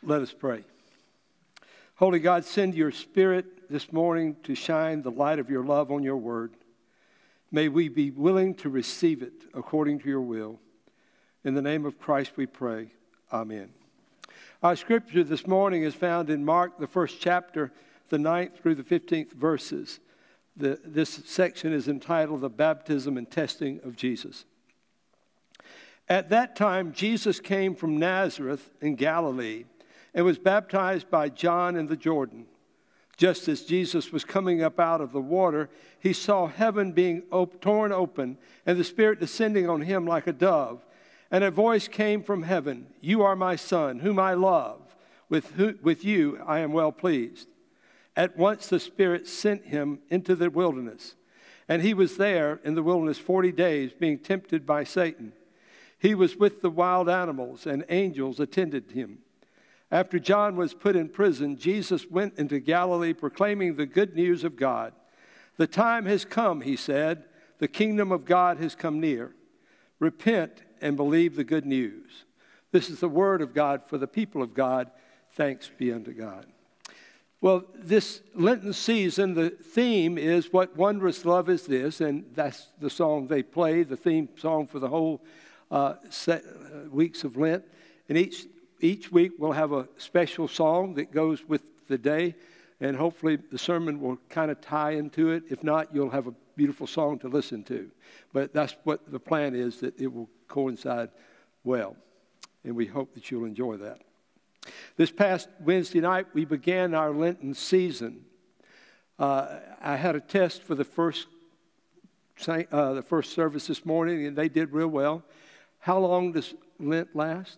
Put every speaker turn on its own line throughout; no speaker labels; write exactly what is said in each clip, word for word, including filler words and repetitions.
Let us pray. Holy God, send your Spirit this morning to shine the light of your love on your word. May we be willing to receive it according to your will. In the name of Christ we pray. Amen. Our scripture this morning is found in Mark, the first chapter, the ninth through the fifteenth verses. The, this section is entitled The Baptism and Testing of Jesus. At that time, Jesus came from Nazareth in Galilee and was baptized by John in the Jordan. Just as Jesus was coming up out of the water, he saw heaven being op- torn open and the Spirit descending on him like a dove. And a voice came from heaven, "You are my Son, whom I love. With, who, with you I am well pleased." At once the Spirit sent him into the wilderness. And he was there in the wilderness forty days, being tempted by Satan. He was with the wild animals, and angels attended him. After John was put in prison, Jesus went into Galilee proclaiming the good news of God. "The time has come," he said. "The kingdom of God has come near. Repent and believe the good news." This is the word of God for the people of God. Thanks be unto God. Well, this Lenten season, the theme is "What Wondrous Love Is This?" And that's the song they play, the theme song for the whole uh, set, uh, weeks of Lent. And each Each week we'll have a special song that goes with the day, and hopefully the sermon will kind of tie into it. If not, you'll have a beautiful song to listen to. But that's what the plan is, that it will coincide well, and we hope that you'll enjoy that. This past Wednesday night, we began our Lenten season. Uh, I had a test for the first, uh, the first service this morning, and they did real well. How long does Lent last?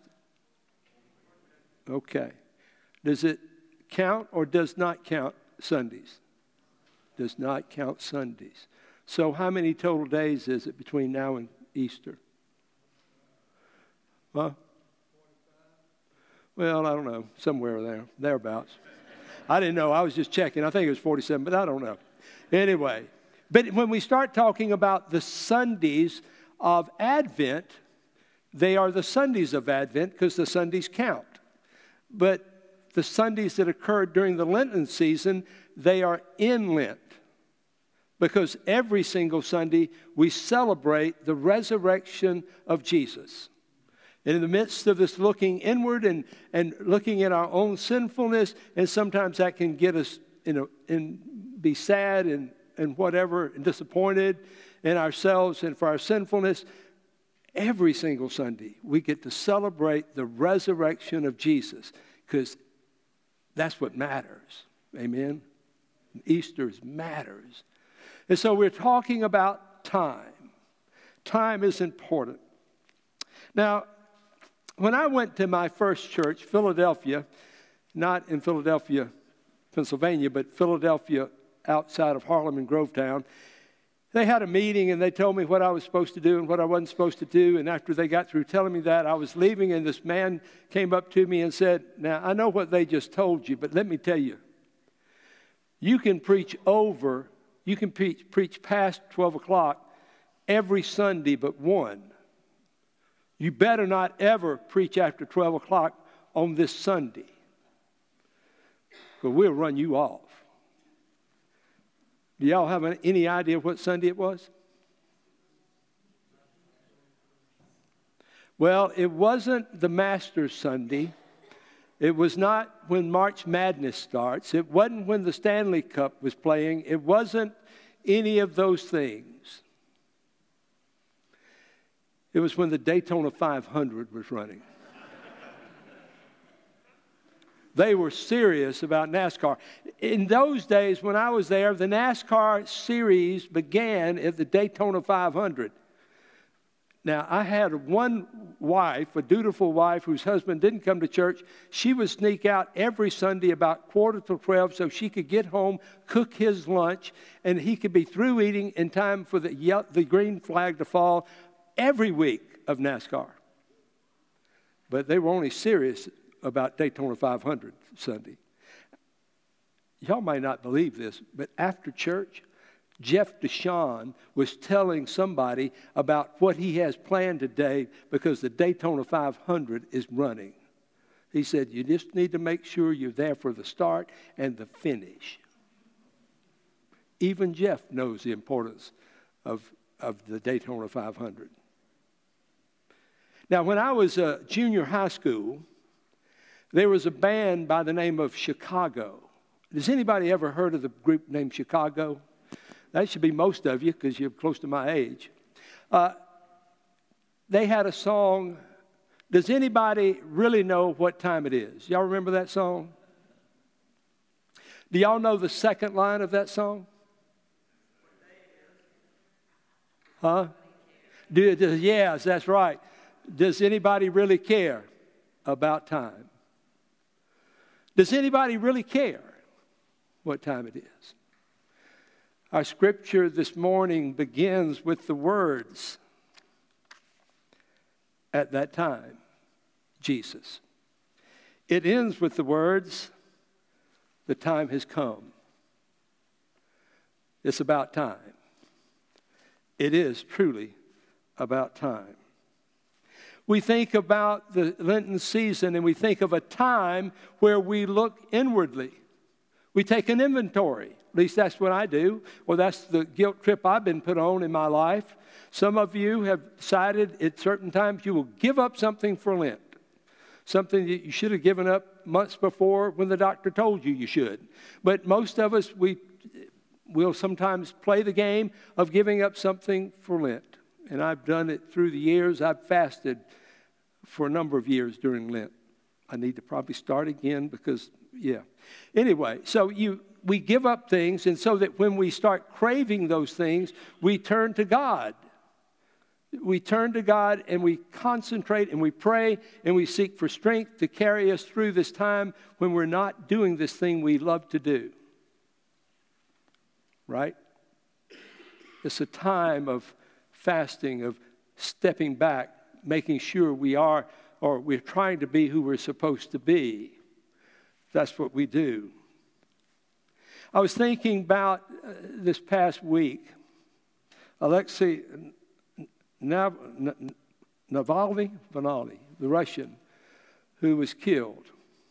Okay. Does it count or does not count Sundays? Does not count Sundays. So how many total days is it between now and Easter? Huh? Well, I don't know. Somewhere there, thereabouts. I didn't know. I was just checking. I think it was forty-seven, but I don't know. Anyway, but when we start talking about the Sundays of Advent, they are the Sundays of Advent because the Sundays count. But the Sundays that occurred during the Lenten season, they are in Lent. Because every single Sunday, we celebrate the resurrection of Jesus. And in the midst of this looking inward and, and looking at our own sinfulness, and sometimes that can get us, you know, and be sad and, and whatever, and disappointed in ourselves and for our sinfulness. Every single Sunday, we get to celebrate the resurrection of Jesus because that's what matters. Amen? Easter matters. And so we're talking about time. Time is important. Now, when I went to my first church, Philadelphia, not in Philadelphia, Pennsylvania, but Philadelphia outside of Harlem and Grovetown, they had a meeting and they told me what I was supposed to do and what I wasn't supposed to do. And after they got through telling me that, I was leaving and this man came up to me and said, "Now, I know what they just told you, but let me tell you, you can preach over, you can preach, preach past twelve o'clock every Sunday but one. You better not ever preach after twelve o'clock on this Sunday, but we'll run you off." Do y'all have any idea what Sunday it was? Well, it wasn't the Masters Sunday. It was not when March Madness starts. It wasn't when the Stanley Cup was playing. It wasn't any of those things. It was when the Daytona five hundred was running. They were serious about NASCAR. In those days, when I was there, the NASCAR series began at the Daytona five hundred. Now, I had one wife, a dutiful wife, whose husband didn't come to church. She would sneak out every Sunday about quarter to twelve so she could get home, cook his lunch, and he could be through eating in time for the, ye- the green flag to fall every week of NASCAR. But they were only serious about Daytona five hundred Sunday. Y'all might not believe this, but after church, Jeff Deshawn was telling somebody about what he has planned today because the Daytona five hundred is running. He said, you just need to make sure you're there for the start and the finish. Even Jeff knows the importance of, of the Daytona five hundred. Now, when I was a junior high school, there was a band by the name of Chicago. Has anybody ever heard of the group named Chicago? That should be most of you because you're close to my age. Uh, they had a song. Does anybody really know what time it is? Y'all remember that song? Do y'all know the second line of that song? Huh? Do, do, yes, that's right. Does anybody really care about time? Does anybody really care what time it is? Our scripture this morning begins with the words, at that time, Jesus. It ends with the words, the time has come. It's about time. It is truly about time. We think about the Lenten season and we think of a time where we look inwardly. We take an inventory. At least that's what I do. Well, that's the guilt trip I've been put on in my life. Some of you have decided at certain times you will give up something for Lent. Something that you should have given up months before when the doctor told you you should. But most of us, we will sometimes play the game of giving up something for Lent. And I've done it through the years. I've fasted for a number of years during Lent. I need to probably start again because, yeah. Anyway, so you we give up things, and so that when we start craving those things, we turn to God. We turn to God and we concentrate and we pray and we seek for strength to carry us through this time when we're not doing this thing we love to do. Right? It's a time of fasting, of stepping back, making sure we are, or we're trying to be who we're supposed to be. That's what we do. I was thinking about uh, this past week, Alexei Nav- N- Navalny, Navalny, the Russian, who was killed.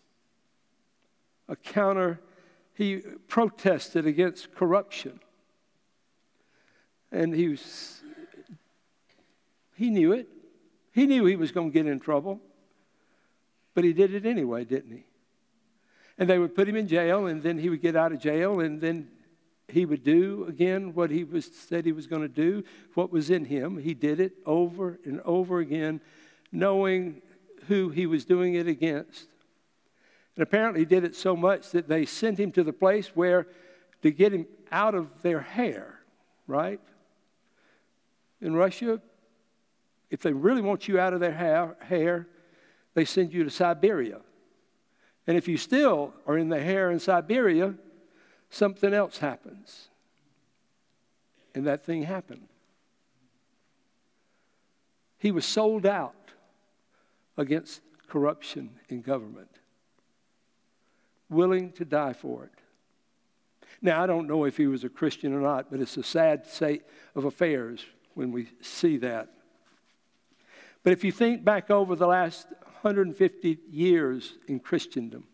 A counter, he protested against corruption. And he was, he knew it. He knew he was going to get in trouble. But he did it anyway, didn't he? And they would put him in jail, and then he would get out of jail, and then he would do again what he was said he was going to do, what was in him. He did it over and over again, knowing who he was doing it against. And apparently he did it so much that they sent him to the place where to get him out of their hair, right? In Russia, if they really want you out of their hair, hair, they send you to Siberia. And if you still are in the hair in Siberia, something else happens. And that thing happened. He was sold out against corruption in government, willing to die for it. Now, I don't know if he was a Christian or not, but it's a sad state of affairs when we see that. But if you think back over the last one hundred fifty years in Christendom,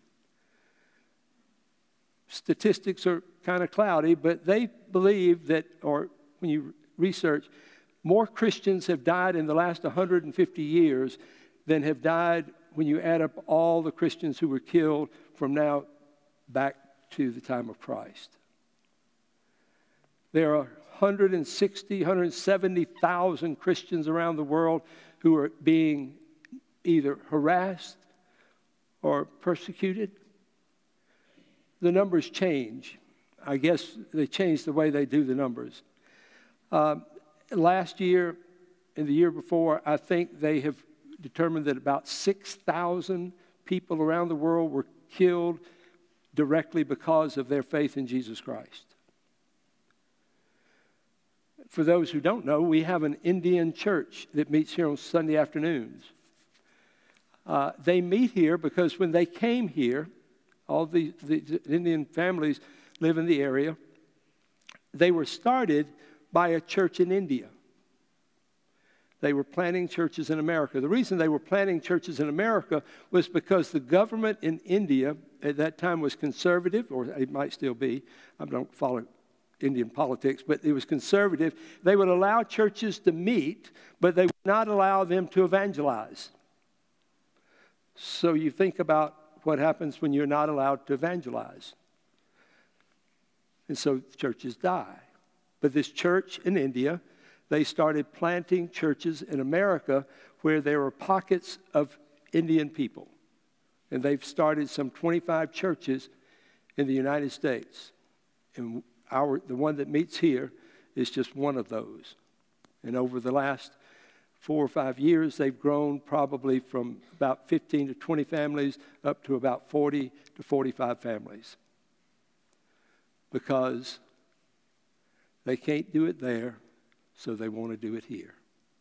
statistics are kind of cloudy, but they believe that, or when you research, more Christians have died in the last one hundred fifty years than have died when you add up all the Christians who were killed from now back to the time of Christ. There are one hundred sixty, one hundred seventy thousand Christians around the world who are being either harassed or persecuted. The numbers change. I guess they change the way they do the numbers. Uh, last year and the year before, I think they have determined that about six thousand people around the world were killed directly because of their faith in Jesus Christ. For those who don't know, we have an Indian church that meets here on Sunday afternoons. Uh, they meet here because when they came here, all the, the Indian families live in the area. They were started by a church in India. They were planting churches in America. The reason they were planting churches in America was because the government in India at that time was conservative, or it might still be. I don't follow Indian politics, but it was conservative. They would allow churches to meet, but they would not allow them to evangelize. So you think about what happens when you're not allowed to evangelize. And so churches die. But this church in India, they started planting churches in America where there were pockets of Indian people. And they've started some twenty-five churches in the United States. And our, the one that meets here is just one of those. And over the last four or five years, they've grown probably from about fifteen to twenty families up to about forty to forty-five families. Because they can't do it there, so they want to do it here.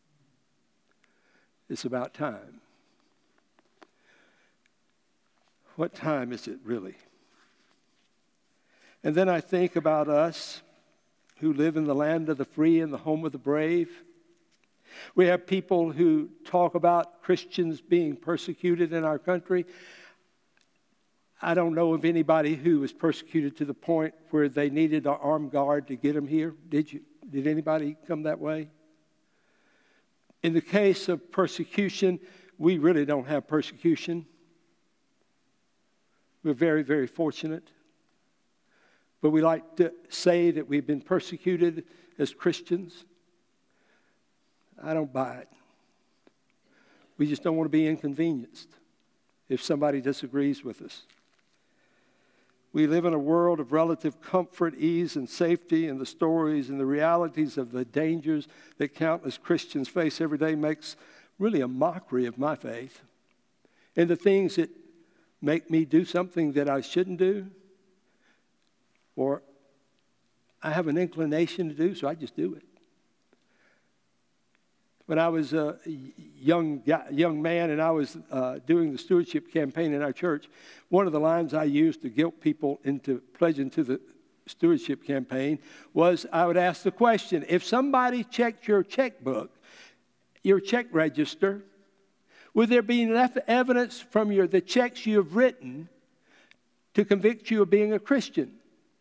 It's about time. What time is it really? And then I think about us who live in the land of the free and the home of the brave. We have people who talk about Christians being persecuted in our country. I don't know of anybody who was persecuted to the point where they needed an armed guard to get them here. Did you? Did anybody come that way? In the case of persecution, we really don't have persecution. We're very, very fortunate. But we like to say that we've been persecuted as Christians. I don't buy it. We just don't want to be inconvenienced if somebody disagrees with us. We live in a world of relative comfort, ease, and safety, and the stories and the realities of the dangers that countless Christians face every day makes really a mockery of my faith. And the things that make me do something that I shouldn't do, or I have an inclination to do, so I just do it. When I was a young guy, young man and I was uh, doing the stewardship campaign in our church, one of the lines I used to guilt people into pledging to the stewardship campaign was I would ask the question, if somebody checked your checkbook, your check register, would there be enough evidence from your, the checks you have written to convict you of being a Christian?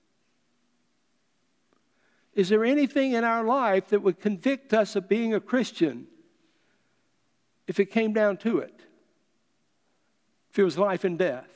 Is there anything in our life that would convict us of being a Christian if it came down to it? If it was life and death?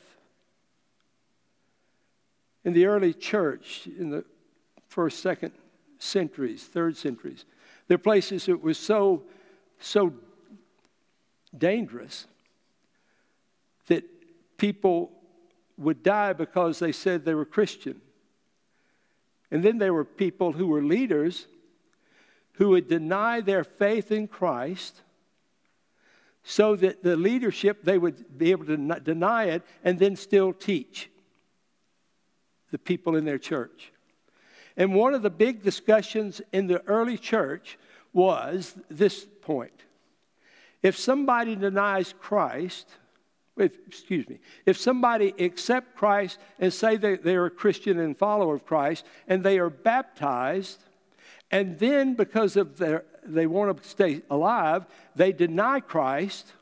In the early church, in the first, second centuries, third centuries, there are places that were so, so dangerous that people would die because they said they were Christian. And then there were people who were leaders who would deny their faith in Christ so that the leadership, they would be able to deny it and then still teach the people in their church. And one of the big discussions in the early church was this point. If somebody denies Christ, if, excuse me, if somebody accepts Christ and say that they're a Christian and follower of Christ, and they are baptized, and then because of their, they want to stay alive, they deny Christ,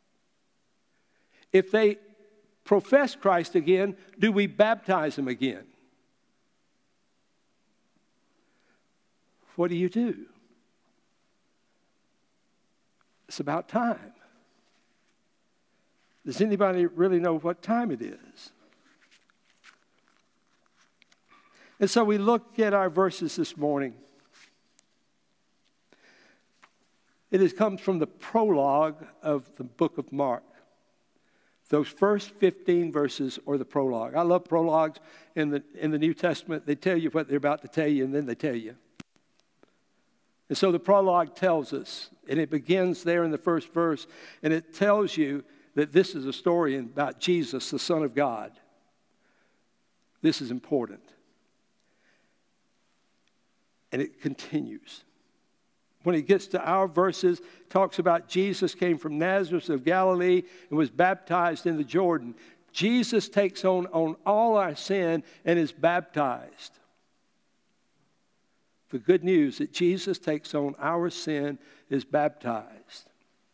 if they profess Christ again, do we baptize them again? What do you do? It's about time. Does anybody really know what time it is? And so we look at our verses this morning. It is, comes from the prologue of the book of Mark. Those first fifteen verses are the prologue. I love prologues in the, in the New Testament. They tell you what they're about to tell you, and then they tell you. And so the prologue tells us, and it begins there in the first verse, and it tells you that this is a story about Jesus, the Son of God. This is important. And it continues. When it gets to our verses, it talks about Jesus came from Nazareth of Galilee and was baptized in the Jordan. Jesus takes on, on all our sin and is baptized. The good news that Jesus takes on our sin, is baptized.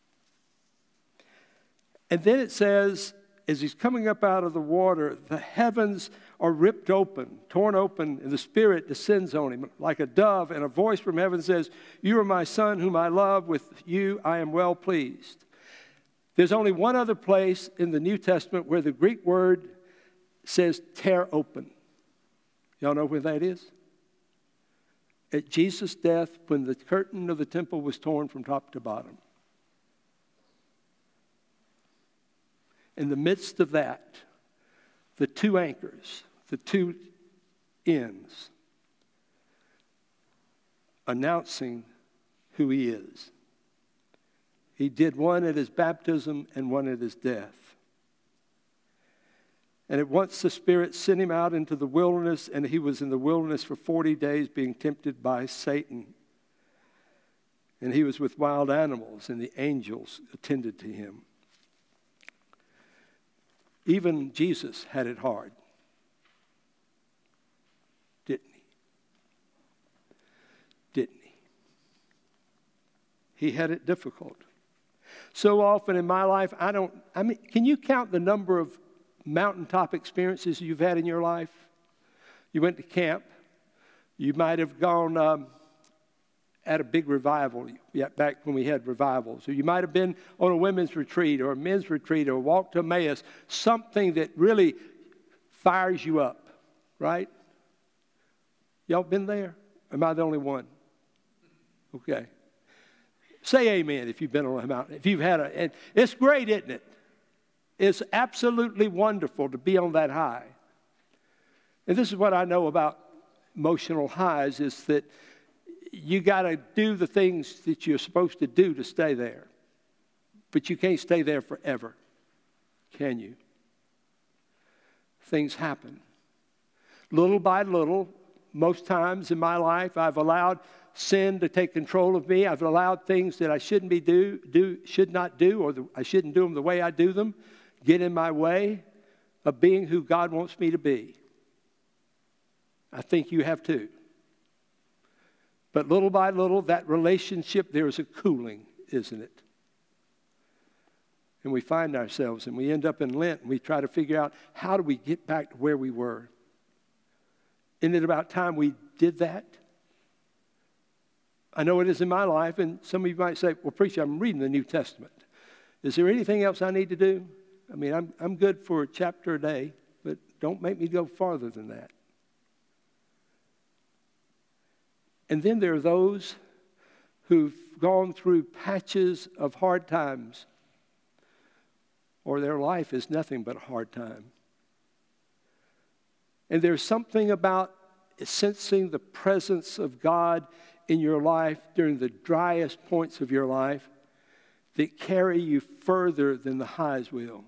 And then it says, as he's coming up out of the water, the heavens are ripped open, torn open, and the Spirit descends on him like a dove, and a voice from heaven says, "You are my Son whom I love. With you I am well pleased." There's only one other place in the New Testament where the Greek word says tear open. Y'all know where that is? At Jesus' death, when the curtain of the temple was torn from top to bottom. In the midst of that, the two anchors, the two ends, announcing who he is. He did one at his baptism and one at his death. And at once the Spirit sent him out into the wilderness, and he was in the wilderness for forty days being tempted by Satan. And he was with wild animals, and the angels attended to him. Even Jesus had it hard, didn't he? Didn't he? He had it difficult. So often in my life, I don't, I mean, can you count the number of mountaintop experiences you've had in your life? You went to camp. You might have gone um, at a big revival, yeah, back when we had revivals. Or you might have been on a women's retreat or a men's retreat or walked to Emmaus, something that really fires you up, right? Y'all been there? Am I the only one? Okay. Say amen if you've been on a mountain. If you've had a, and it's great, isn't it? It's absolutely wonderful to be on that high. And this is what I know about emotional highs, is that you got to do the things that you're supposed to do to stay there. But you can't stay there forever, can you? Things happen. Little by little, most times in my life, I've allowed sin to take control of me. I've allowed things that I shouldn't be do, do should not do, or the, I shouldn't do them the way I do them, get in my way of being who God wants me to be. I think you have too. But little by little, that relationship, there is a cooling, isn't it? And we find ourselves, and we end up in Lent, and we try to figure out, how do we get back to where we were? Isn't it about time we did that? I know it is in my life, and some of you might say, well, preacher, I'm reading the New Testament. Is there anything else I need to do? I mean, I'm, I'm good for a chapter a day, but don't make me go farther than that. And then there are those who've gone through patches of hard times, or their life is nothing but a hard time. And there's something about sensing the presence of God in your life during the driest points of your life that carry you further than the highs will.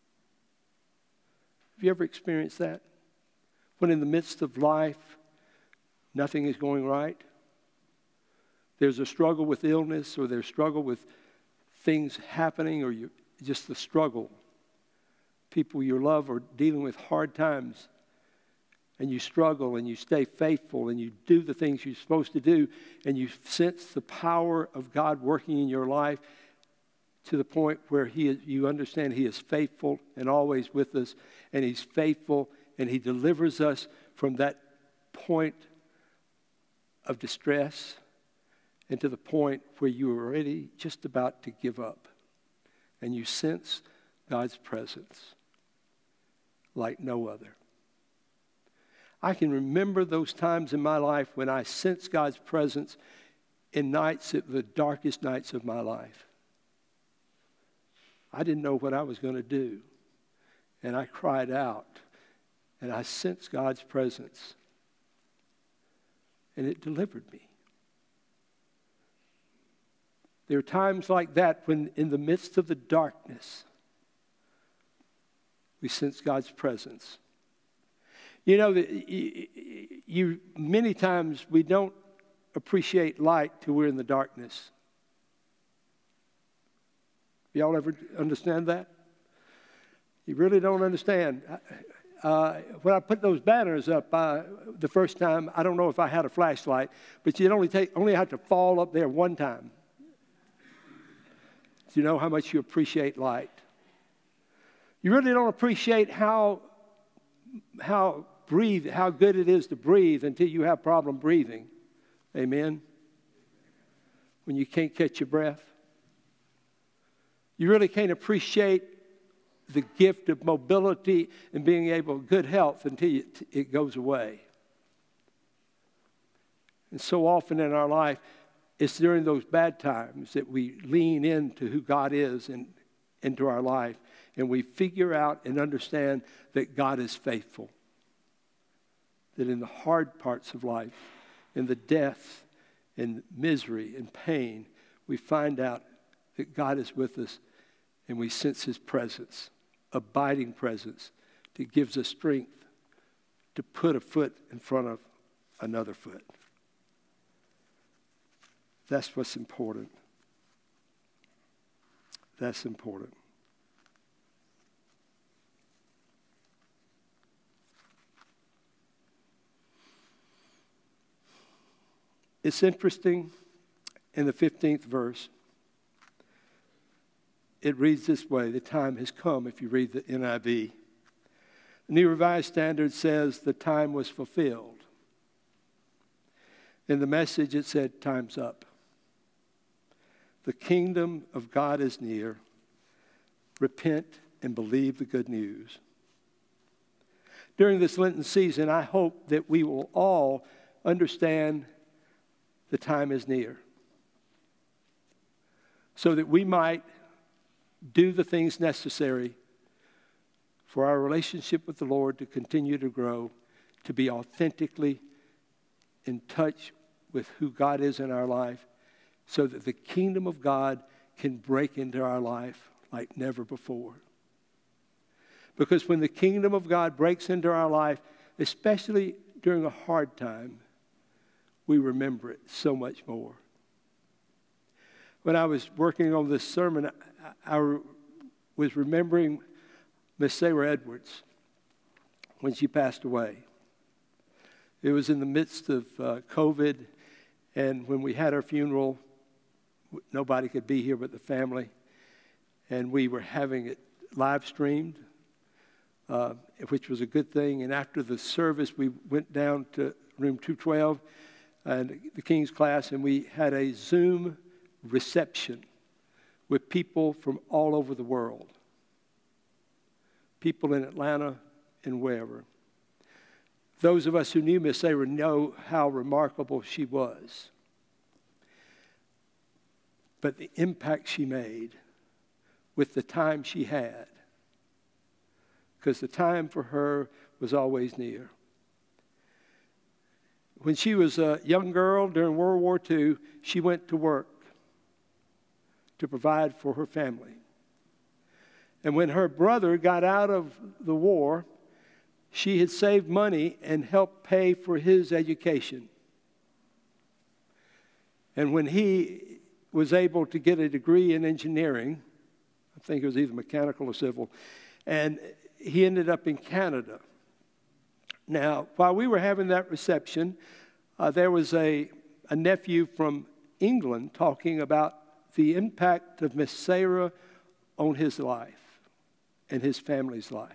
Have you ever experienced that? When in the midst of life, nothing is going right. There's a struggle with illness, or there's a struggle with things happening, or you, just the struggle. People you love are dealing with hard times, and you struggle, and you stay faithful, and you do the things you're supposed to do, and you sense the power of God working in your life to the point where he is, you understand He is faithful and always with us, and He's faithful, and He delivers us from that point of distress and to the point where you are already just about to give up, and you sense God's presence like no other. I can remember those times in my life when I sensed God's presence in nights, at the darkest nights of my life. I didn't know what I was going to do, and I cried out, and I sensed God's presence, and it delivered me. There are times like that when in the midst of the darkness, we sense God's presence. You know, you, you many times we don't appreciate light till we're in the darkness. Y'all ever understand that? You really don't understand. uh, when I put those banners up uh, the first time, I don't know if I had a flashlight, but you'd only, take, only have to fall up there one time. Do you know how much you appreciate light? You really don't appreciate how, how, breathe, how good it is to breathe until you have problem breathing. Amen? When you can't catch your breath. You really can't appreciate the gift of mobility and being able to good health until you, it goes away. And so often in our life, it's during those bad times that we lean into who God is and into our life, and we figure out and understand that God is faithful. That in the hard parts of life, in the death and misery and pain, we find out that God is with us, and we sense his presence, abiding presence, that gives us strength to put a foot in front of another foot. That's what's important. That's important. It's interesting in the fifteenth verse. It reads this way: the time has come, if you read the N I V. The New Revised Standard says the time was fulfilled. In the Message, it said, time's up. The kingdom of God is near. Repent and believe the good news. During this Lenten season, I hope that we will all understand the time is near, so that we might do the things necessary for our relationship with the Lord to continue to grow, to be authentically in touch with who God is in our life, so that the kingdom of God can break into our life like never before. Because when the kingdom of God breaks into our life, especially during a hard time, we remember it so much more. When I was working on this sermon, I, I was remembering Miss Sarah Edwards when she passed away. It was in the midst of uh, COVID, and when we had our funeral, nobody could be here but the family, and we were having it live streamed, uh, which was a good thing. And after the service, we went down to room two twelve, and the King's class, and we had a Zoom reception with people from all over the world. People in Atlanta and wherever. Those of us who knew Miss Sarah know how remarkable she was. But the impact she made with the time she had, because the time for her was always near. When she was a young girl during World War Two, she went to work to provide for her family. And when her brother got out of the war, she had saved money and helped pay for his education. And when he was able to get a degree in engineering, I think it was either mechanical or civil, and he ended up in Canada. Now, while we were having that reception, uh, there was a, a nephew from England talking about the impact of Miss Sarah on his life and his family's life.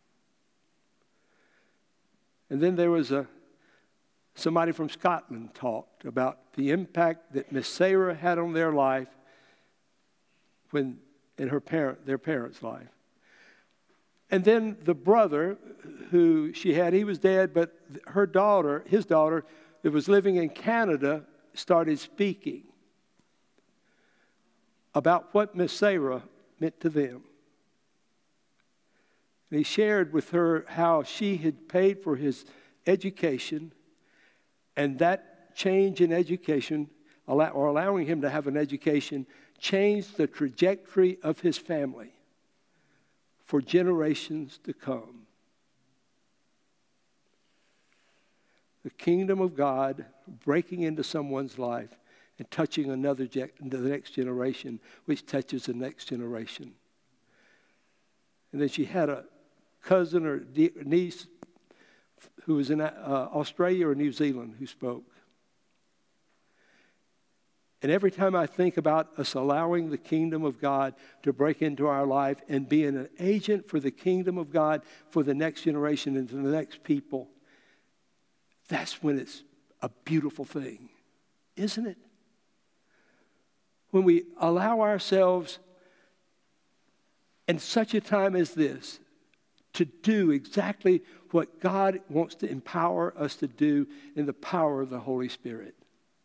And then there was a somebody from Scotland talked about the impact that Miss Sarah had on their life when in her parent their parents' life. And then the brother who she had, he was dead, but her daughter, his daughter, that was living in Canada, started speaking about what Miss Sarah meant to them. And he shared with her how she had paid for his education, and that change in education, or allowing him to have an education, changed the trajectory of his family for generations to come. The kingdom of God breaking into someone's life and touching another the next generation, which touches the next generation. And then she had a cousin or niece who was in uh, Australia or New Zealand who spoke. And every time I think about us allowing the kingdom of God to break into our life and being an agent for the kingdom of God for the next generation and to the next people, that's when it's a beautiful thing, isn't it? When we allow ourselves in such a time as this to do exactly what God wants to empower us to do in the power of the Holy Spirit.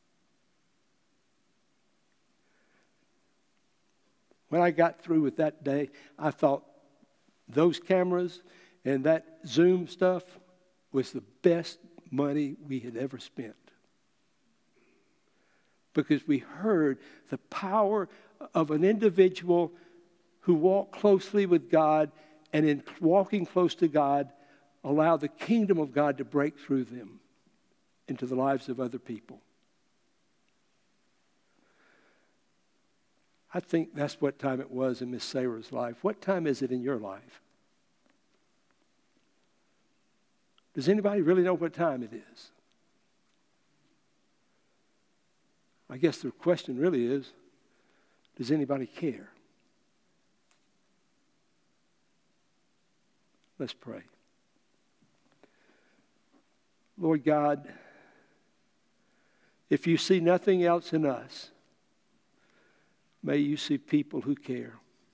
When I got through with that day, I thought those cameras and that Zoom stuff was the best money we had ever spent. Because we heard the power of an individual who walked closely with God, and in walking close to God, allowed the kingdom of God to break through them into the lives of other people. I think that's what time it was in Miss Sarah's life. What time is it in your life? Does anybody really know what time it is? I guess the question really is, does anybody care? Let's pray. Lord God, if you see nothing else in us, may you see people who care,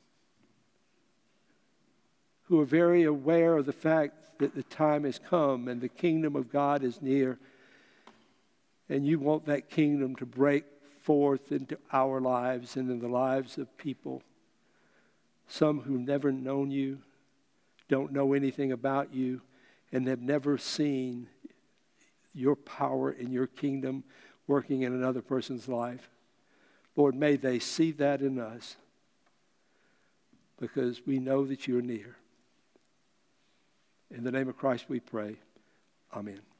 who are very aware of the fact that the time has come and the kingdom of God is near, and you want that kingdom to break forth into our lives and in the lives of people, some who've never known you, don't know anything about you, and have never seen your power in your kingdom working in another person's life. Lord, may they see that in us, because we know that you're near. In the name of Christ we pray. Amen.